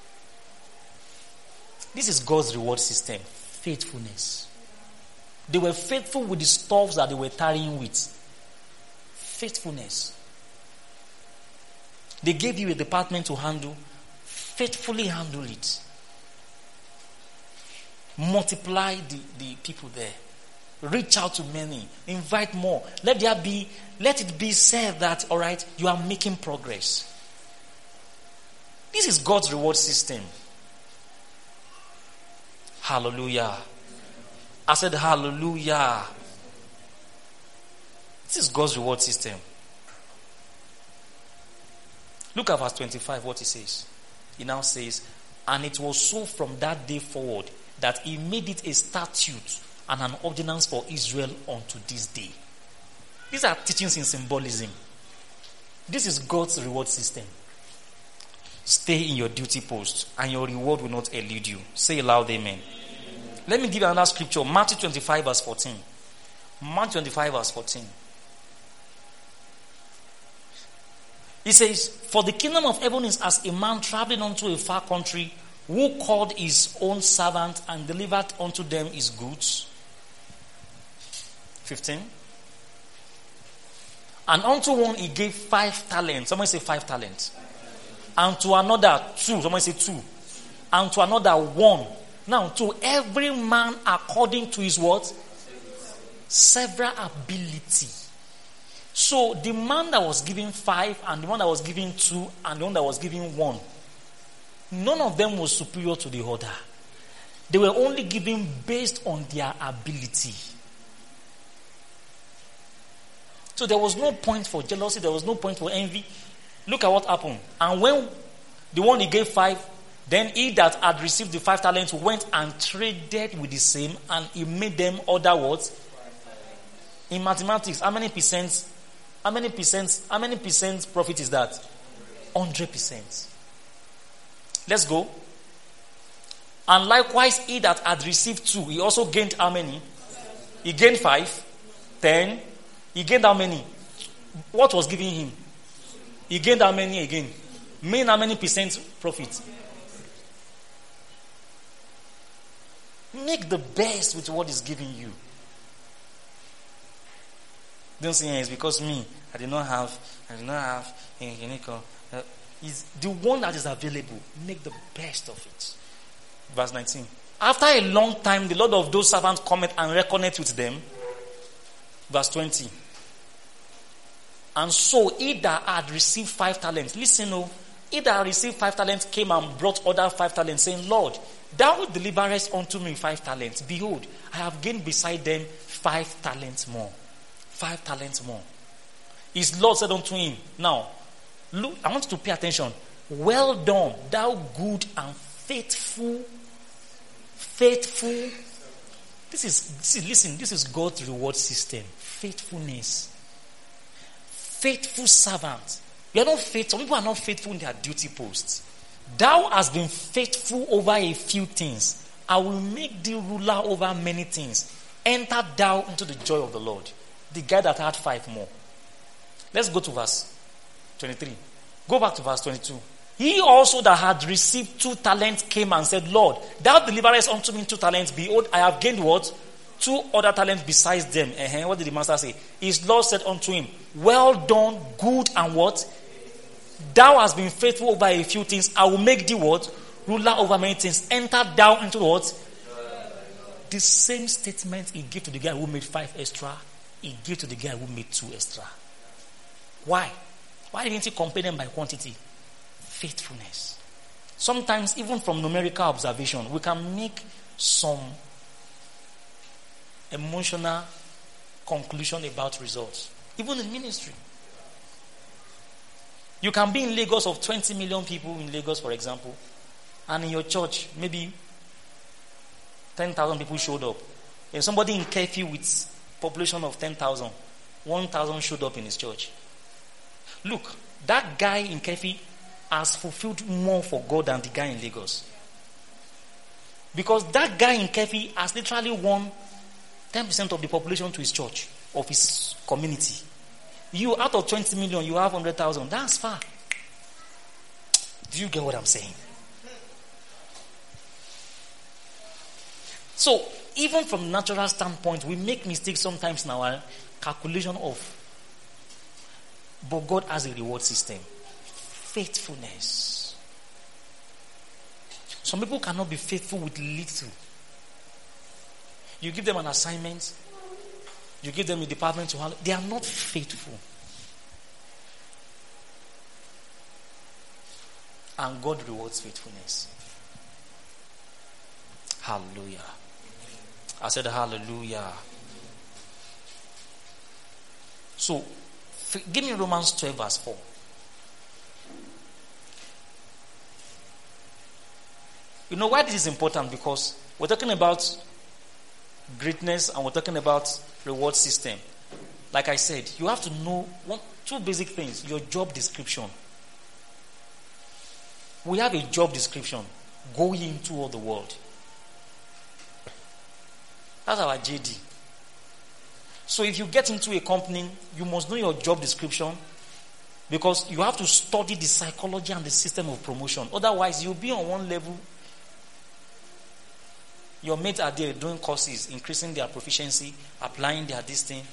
This is God's reward system. Faithfulness. They were faithful with the stuffs that they were tarrying with. Faithfulness. They gave you a department to handle. Faithfully handle it. Multiply the, the people there. Reach out to many. Invite more. Let there be, let it be said that, all right, you are making progress. This is God's reward system. Hallelujah. I said hallelujah. This is God's reward system. Look at verse twenty-five, what he says. He now says, and it was so from that day forward that he made it a statute and an ordinance for Israel unto this day. These are teachings in symbolism. This is God's reward system. Stay in your duty post and your reward will not elude you. Say aloud, amen. Let me give you another scripture. Matthew twenty-five verse fourteen. Matthew twenty-five verse fourteen. He says, for the kingdom of heaven is as a man traveling unto a far country, who called his own servant and delivered unto them his goods. fifteen. And unto one he gave five talents. Somebody say five talents. And to another two. Somebody say two. And to another one. Now, to every man according to his what? Several ability. So, the man that was giving five, and the one that was giving two, and the one that was giving one, none of them was superior to the other. They were only giving based on their ability. So, there was no point for jealousy, there was no point for envy. Look at what happened. And when the one he gave five, then he that had received the five talents went and traded with the same, and he made them other words. In mathematics, how many percent, how many percent, how many percent profit is that? Hundred percent. Let's go. And likewise, he that had received two, he also gained how many? He gained five, ten. He gained how many? What was giving him? He gained how many again? Mean how many percent profit? Make the best with what is giving you. Don't say it's because me, I did not have, I did not have, uh, is the one that is available. Make the best of it. Verse nineteen. After a long time, the Lord of those servants cometh and reckoneth with them. Verse twenty. And so he that had received five talents, listen, oh, he that had received five talents came and brought other five talents, saying, Lord, thou deliverest unto me five talents. Behold, I have gained beside them five talents more. Five talents more. His Lord said unto him, now, look, I want you to pay attention. Well done, thou good and faithful, faithful. This is, this is, listen, this is God's reward system. Faithfulness. Faithful servant. You are not faithful. Some people are not faithful in their duty posts. Thou hast been faithful over a few things. I will make thee ruler over many things. Enter thou into the joy of the Lord. The guy that had five more. Let's go to verse twenty-three. Go back to verse twenty-two. He also that had received two talents came and said, Lord, thou deliverest unto me two talents. Behold, I have gained what? Two other talents besides them. Uh-huh. What did the master say? His Lord said unto him, well done, good and what? Thou hast been faithful over a few things. I will make thee what? ruler over many things, enter down into what? The same statement he gave to the guy who made five extra, he gave to the guy who made two extra. Why? Why didn't he compare them by quantity? Faithfulness. Sometimes, even from numerical observation, we can make some emotional conclusion about results. Even in ministry. You can be in Lagos of twenty million people in Lagos, for example, and in your church, maybe ten thousand people showed up. And somebody in Kefi with population of ten thousand, one thousand showed up in his church. Look, that guy in Kefi has fulfilled more for God than the guy in Lagos. Because that guy in Kefi has literally won ten percent of the population to his church, of his community. You, out of twenty million, you have one hundred thousand. That's far. Do you get what I'm saying? So, even from natural standpoint, we make mistakes sometimes in our calculation of, but God has a reward system. Faithfulness. Some people cannot be faithful with little. You give them an assignment, you give them a department to handle, they are not faithful. And God rewards faithfulness. Hallelujah. I said hallelujah. So, give me Romans twelve verse four. You know why this is important? Because we're talking about greatness and we're talking about reward system. Like I said, you have to know one, two basic things. Your job description. We have a job description. Go into all the world. That's our J D. So if you get into a company, you must know your job description, because you have to study the psychology and the system of promotion. Otherwise, you'll be on one level. Your mates are there doing courses, increasing their proficiency, applying their this thing.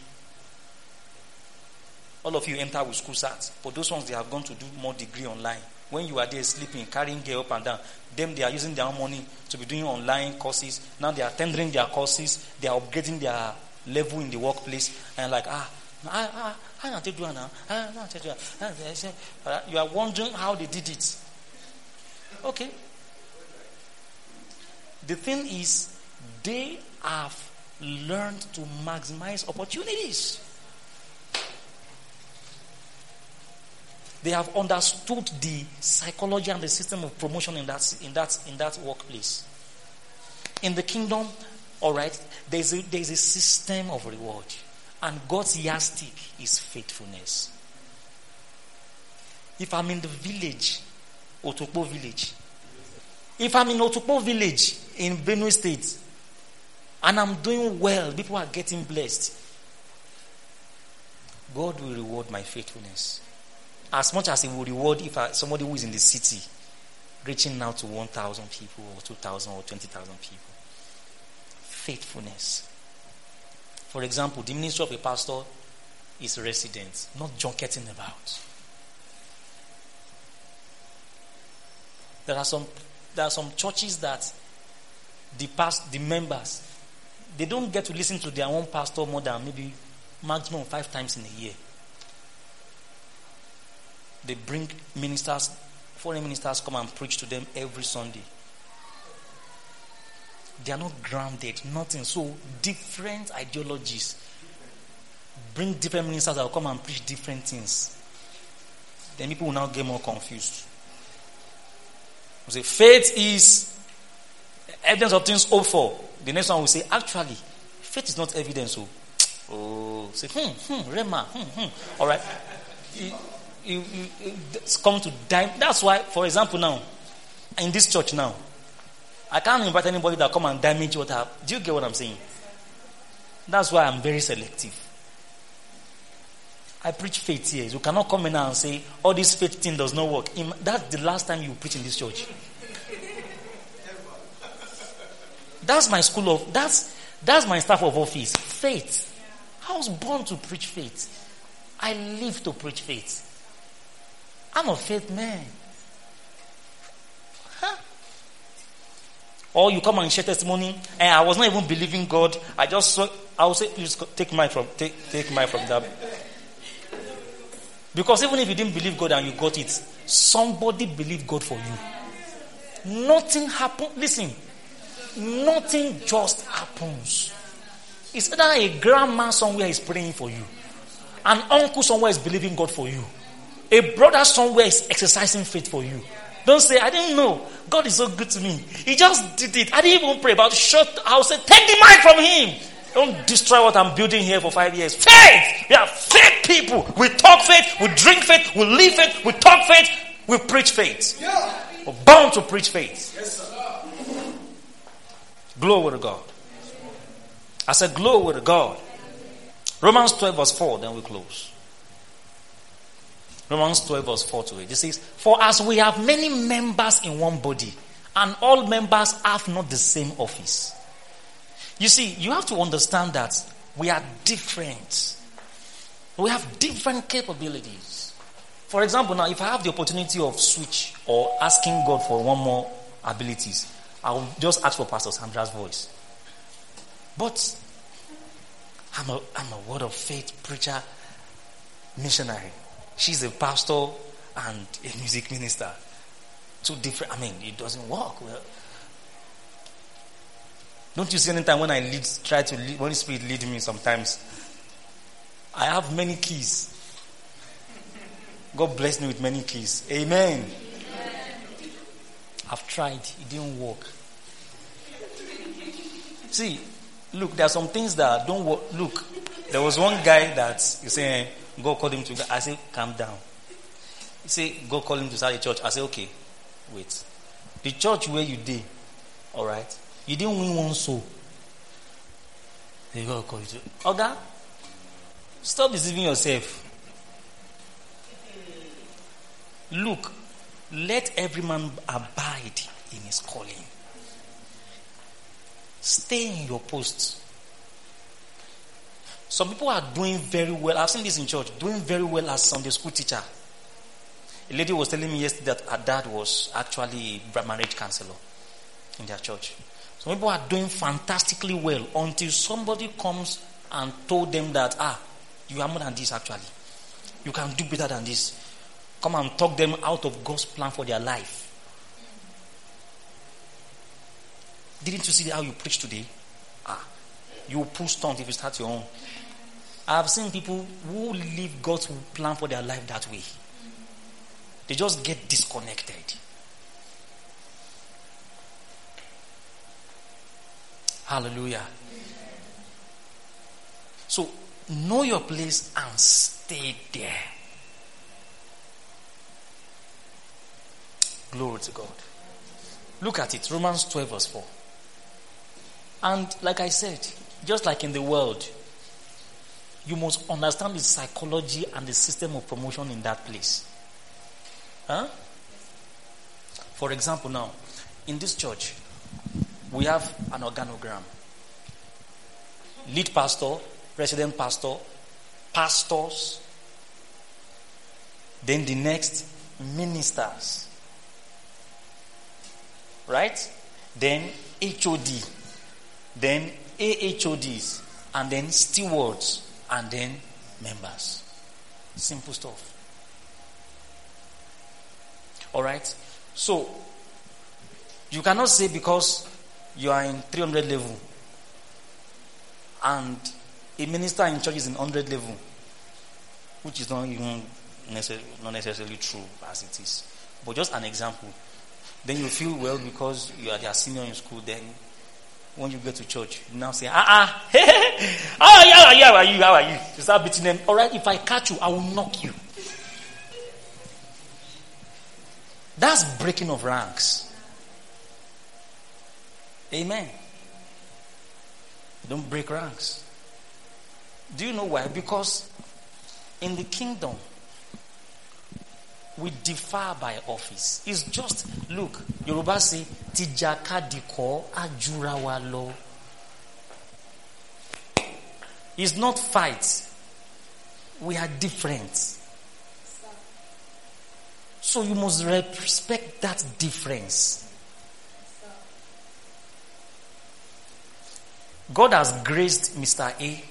All of you enter with school certs. But those ones, they have gone to do more degree online. When you are there sleeping, carrying gear up and down, them, they are using their own money to be doing online courses. Now they are tendering their courses. They are upgrading their level in the workplace. And like, ah, ah, ah, how not to do it now? Ah, not to do it. You are wondering how they did it. Okay. The thing is, they have learned to maximize opportunities. They have understood the psychology and the system of promotion in that in that in that workplace. In the kingdom, all right, there's a there's a system of reward, and God's yardstick is faithfulness. If I'm in the village, Otokpo village, if I'm in Otokpo village in Benue State, and I'm doing well, people are getting blessed, God will reward my faithfulness. As much as he will reward if I, somebody who is in the city reaching out to one thousand people or two thousand or twenty thousand people. Faithfulness. For example, the ministry of a pastor is resident, not junketing about. There are some there are some churches that the past the members, they don't get to listen to their own pastor more than maybe maximum five times in a year. They bring ministers, foreign ministers come and preach to them every Sunday. They are not grounded, nothing. So different ideologies. Bring different ministers that will come and preach different things. Then people will now get more confused. We say faith is evidence of things hoped for. The next one will say, actually, faith is not evidence. Oh, oh say, hmm, hmm, Rema, hmm, hmm. All right. You, you, it's come to die. That's why, for example, now in this church now, I can't invite anybody that come and damage what I have. Do you get what I'm saying? That's why I'm very selective. I preach faith here. You cannot come in now and say all this faith thing does not work. That's the last time you preach in this church. That's my school of that's that's my staff of office. Faith. I was born to preach faith. I live to preach faith. I'm a faith man. Huh? Or you come and share testimony, and I was not even believing God. I just saw, I will say, please take mine from, take, take mine from that. Because even if you didn't believe God and you got it, somebody believed God for you. Nothing happened. Listen, nothing just happens. It's either a grandma somewhere is praying for you, an uncle somewhere is believing God for you, a brother somewhere is exercising faith for you. Don't say, I didn't know. God is so good to me. He just did it. I didn't even pray about it. Shut. I'll say, take the mic from him. Don't destroy what I'm building here for five years. Faith! We are faith people. We talk faith. We drink faith. We live faith. We talk faith. We preach faith. Yeah. We're bound to preach faith. Yes, sir. Glory to God. I said, glory to God. Romans twelve verse four, then we close. Romans twelve verse four to eight. It says, for as we have many members in one body, and all members have not the same office. You see, you have to understand that we are different. We have different capabilities. For example, now, if I have the opportunity of switch or asking God for one more abilities, I will just ask for Pastor Sandra's voice. But I'm a, I'm a word of faith preacher, missionary. She's a pastor and a music minister. Two different, I mean, it doesn't work. Well, don't you see anytime when I lead, try to lead, when the Spirit lead me sometimes, I have many keys. God bless me with many keys. Amen. Amen. I've tried. It didn't work. See, look, there are some things that don't work. Look, there was one guy that you say, God called him to, I say, calm down. He say, God called him to start a church. I say, okay, wait. The church where you did, all right, you didn't win one soul. They God call you to, Oga, stop deceiving yourself. Look, let every man abide in his calling. Stay in your post. Some people are doing very well. I've seen this in church, doing very well as Sunday school teacher. A lady was telling me yesterday that her dad was actually a marriage counselor in their church. Some people are doing fantastically well until somebody comes and told them that, ah, you are more than this actually. You can do better than this. Come and talk them out of God's plan for their life. Didn't you see how you preach today? Ah, you will pull stones if you start your own. I've seen people who live God's plan for their life that way. They just get disconnected. Hallelujah. So, know your place and stay there. Glory to God. Look at it. Romans twelve verse four. And like I said, just like in the world, you must understand the psychology and the system of promotion in that place. Huh? For example, now, in this church, we have an organogram. Lead pastor, president pastor, pastors, then the next, ministers. Right? Then H O D. Then A H O Ds. And then stewards. And then members. Simple stuff. Alright? So, you cannot say because you are in three hundred level and a minister in church is in one hundred level, which is not even necessarily, not necessarily true as it is. But just an example. Then you feel well because you are their senior in school. Then when you get to church, you now say, ah, ah, hey, hey, how are you, how are you, how are you, how are you? You start beating them. All right, if I catch you, I will knock you. That's breaking of ranks. Amen. Don't break ranks. Do you know why? Because in the kingdom, we differ by office. It's just, look, Yoruba say, Tijaka diko ajurawa lo. It's not fight. We are different. So you must respect that difference. God has graced Mister A.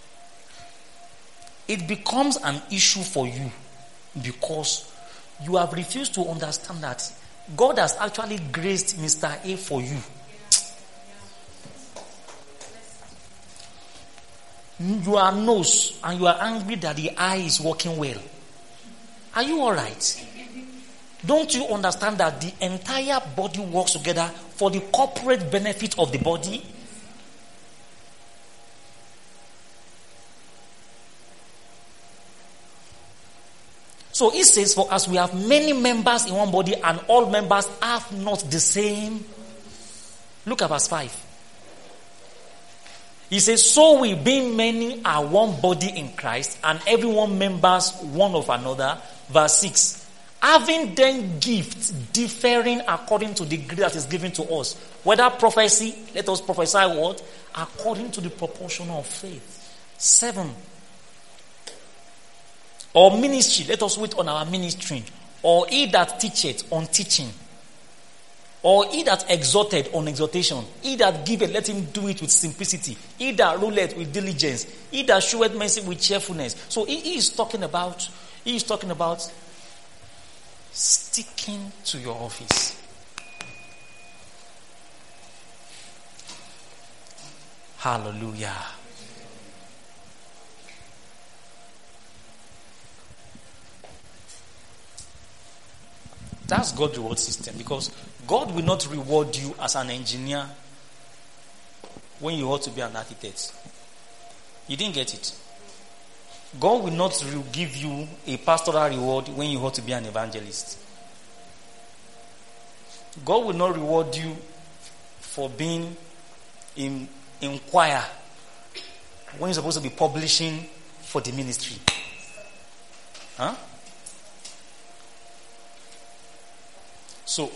It becomes an issue for you because you have refused to understand that God has actually graced Mister A for you. You are nose and you are angry that the eye is working well. Are you alright? Don't you understand that the entire body works together for the corporate benefit of the body? So it says, for as we have many members in one body and all members have not the same. Look at verse five. He says, so we being many are one body in Christ and everyone members one of another. Verse six. Having then gifts differing according to the grace that is given to us. Whether prophecy, let us prophesy what? According to the proportion of faith. Seven. Or ministry, let us wait on our ministry. Or he that teacheth on teaching. Or he that exhorted on exhortation. He that giveth, let him do it with simplicity. He that ruleth with diligence. He that showeth mercy with cheerfulness. So he, he is talking about, he is talking about sticking to your office. Hallelujah. That's God's reward system, because God will not reward you as an engineer when you ought to be an architect. You didn't get it. God will not re- give you a pastoral reward when you ought to be an evangelist. God will not reward you for being in, in choir when you're supposed to be publishing for the ministry. Huh? So,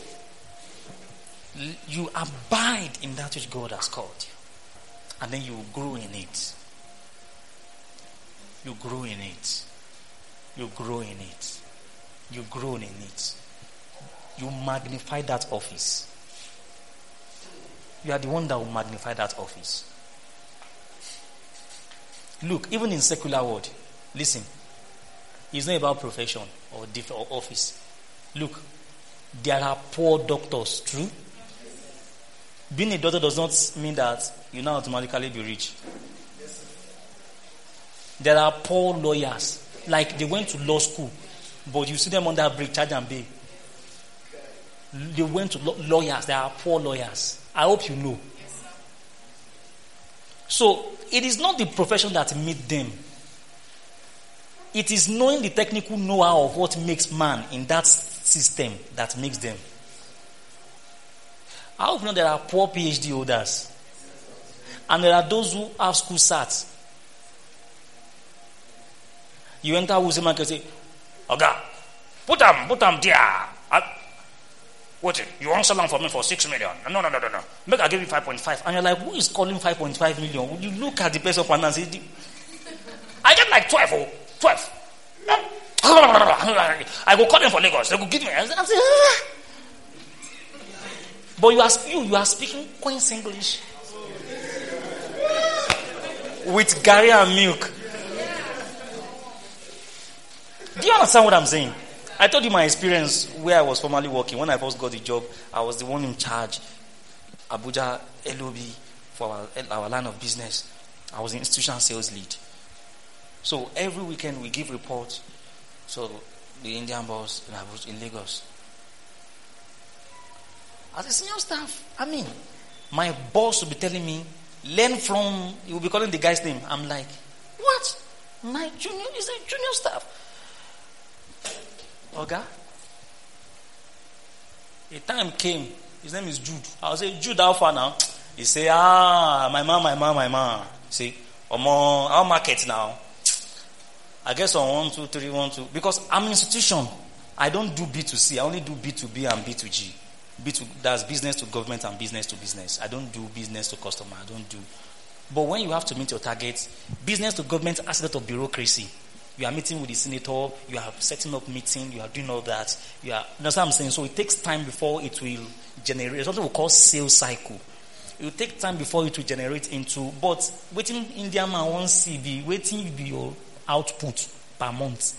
you abide in that which God has called you. And then you grow in it. You grow in it. You grow in it. You grow in it. You magnify that office. You are the one that will magnify that office. Look, even in secular world, listen, it's not about profession or different or office. Look, there are poor doctors, true? Being a doctor does not mean that you now automatically be rich. There are poor lawyers, like they went to law school, but you see them on that break, charge and pay. They went to law- lawyers, there are poor lawyers. I hope you know. So, it is not the profession that made them. It is knowing the technical know-how of what makes man in that system that makes them. I hope you know there are poor PhD holders. And there are those who have school certs. You enter Wuzima and say, Oga, put them, put them there. I, what, you want someone for me for six million? No, no, no, no, no. Make I give you five point five. And you're like, who is calling five point five million? Would you look at the person and say, I get like twelve, oh, twelve. I go call them for Lagos. They go give me. I'm saying, ah. But you are you, you are speaking Queen's English with Gary and milk. Do you understand what I'm saying? I told you my experience where I was formerly working. When I first got the job, I was the one in charge, Abuja L O B, for our, our line of business. I was the institutional sales lead. So every weekend we give reports. So the Indian boss in Abuja, in Lagos. As a senior staff, I mean, my boss will be telling me, learn from, he will be calling the guy's name. I'm like, what? My junior is a junior staff. Okay? A time came, his name is Jude. I will say, Jude, how far now? He say, ah, my man, my man, my man. See, Omo, our market now. I guess on one, two, three, one, two. Because I'm an institution. I don't do B two C. I only do B two B and B two G. B two, that's business to government and business to business. I don't do business to customer. I don't do. But when you have to meet your targets, business to government has a lot of bureaucracy. You are meeting with the senator, you are setting up meeting, you are doing all that. You are, that's what I'm saying. So it takes time before it will generate something we call sales cycle. it will take time before it will generate into, but waiting Indian man won't see be waiting be your output per month.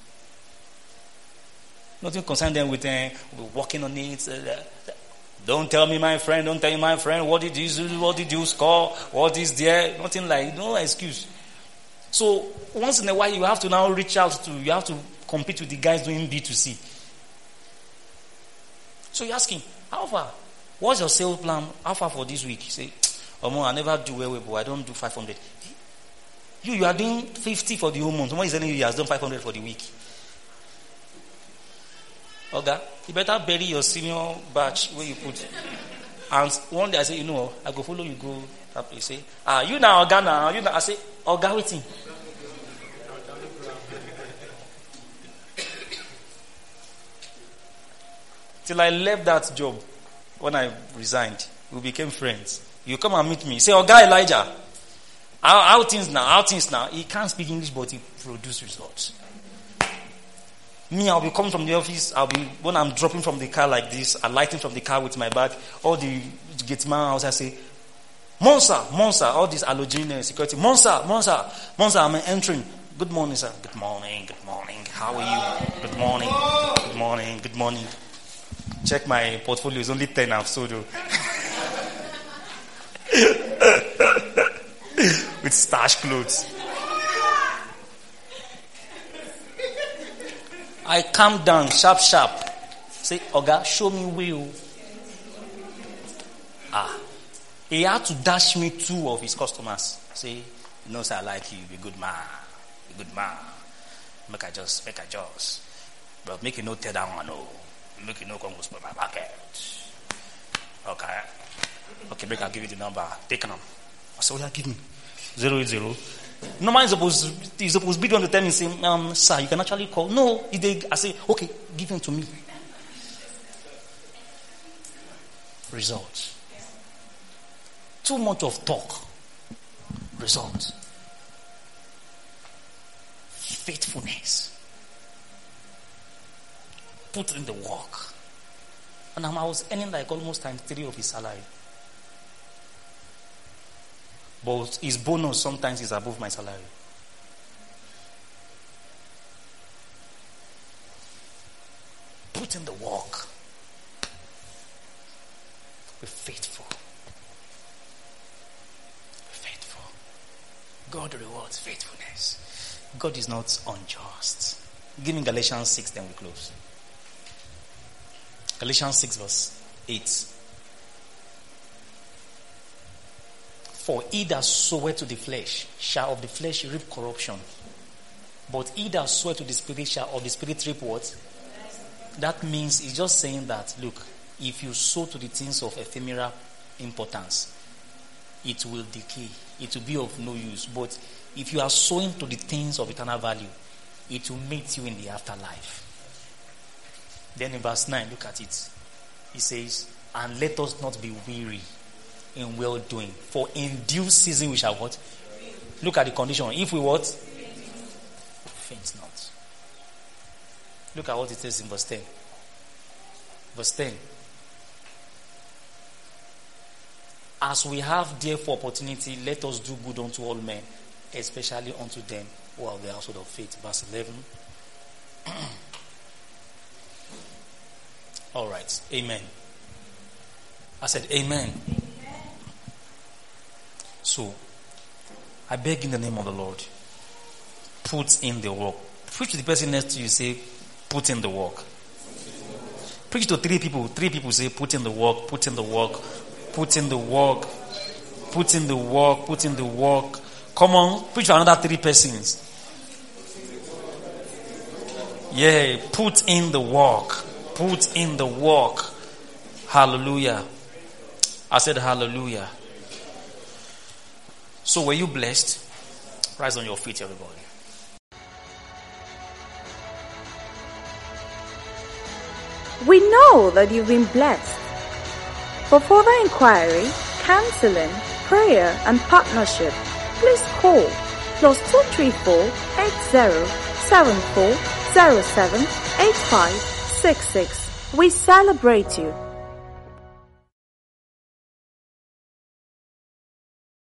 Nothing concern them with uh, working on it. Uh, don't tell me, my friend. Don't tell me, my friend. What did you do? What did you score? What is there? Nothing like no excuse. So once in a while, you have to now reach out to. You have to compete with the guys doing B two C. So you ask him, how far? What's your sales plan? How far for this week? He say, oh, I never do well, but I don't do five hundred. You, you are doing fifty for the whole month. Someone is telling you he has done five hundred for the week. Okay, you better bury your senior batch where you put. And one day I say, you know, I go follow you, go that place. Say, ah, you now, Oga now. You now. I say, Oga, waiting. Till I left that job, when I resigned, we became friends. You come and meet me. Say, Oga Elijah, how, how things now? How things now? He can't speak English, but he produces results. Me, I'll be coming from the office. I'll be, when I'm dropping from the car like this, I'm lighting from the car with my bag. All the gate man outside say, Monster, Monster, all these halogen security. Monster, Monster, Monster, I'm entering. Good morning, sir. Good morning, good morning. How are you? Good morning, good morning, good morning. Check my portfolio. It's only ten I've sold. With stash clothes. I calm down, sharp, sharp. Say, Oga, show me will. Ah. He had to dash me two of his customers. Say, you know, sir, I like you. Be a good man. Be a good man. Make I just, make I just. But make you no tear down one, no. Make you no come go my market. Okay. Okay, make I give you the number. Take them. I said, well, give me. Zero eight zero. No man is supposed is supposed to be on the time and say, um, sir, you can actually call. No, if they, I say, okay, give him to me. Results. Too much of talk. Results. Faithfulness. Put in the work. And I was earning like almost times three of his salary. But his bonus sometimes is above my salary. Put in the work. Be faithful. Be faithful. God rewards faithfulness. God is not unjust. Give me Galatians six, then we close. Galatians six verse eight. For he that soweth to the flesh shall of the flesh reap corruption. But he that soweth to the spirit shall of the spirit reap what? That means it's just saying that, look, if you sow to the things of ephemeral importance, it will decay. It will be of no use. But if you are sowing to the things of eternal value, it will meet you in the afterlife. Then in verse nine, look at it. He says, and let us not be weary in well doing, for in due season we shall what? Look at the condition. If we what? Faint not. Look at what it says in verse ten. Verse ten. As we have therefore opportunity, let us do good unto all men, especially unto them who are the household of faith. Verse eleven. All right. Amen. I said amen. So, I beg in the name of the Lord, put in the work. Preach to the person next to you, say, put in the work. Preach to three people. Three people say, put in the work, put in the work, put in the work, put in the work, put in the work. Come on, preach to another three persons. Yeah, put in the work. Put in the work. Hallelujah. I said hallelujah. So were you blessed? Rise on your feet, everybody. We know that you've been blessed. For further inquiry, counseling, prayer, and partnership, please call plus two three four eight zero seven four zero seven eight five six six. We celebrate you.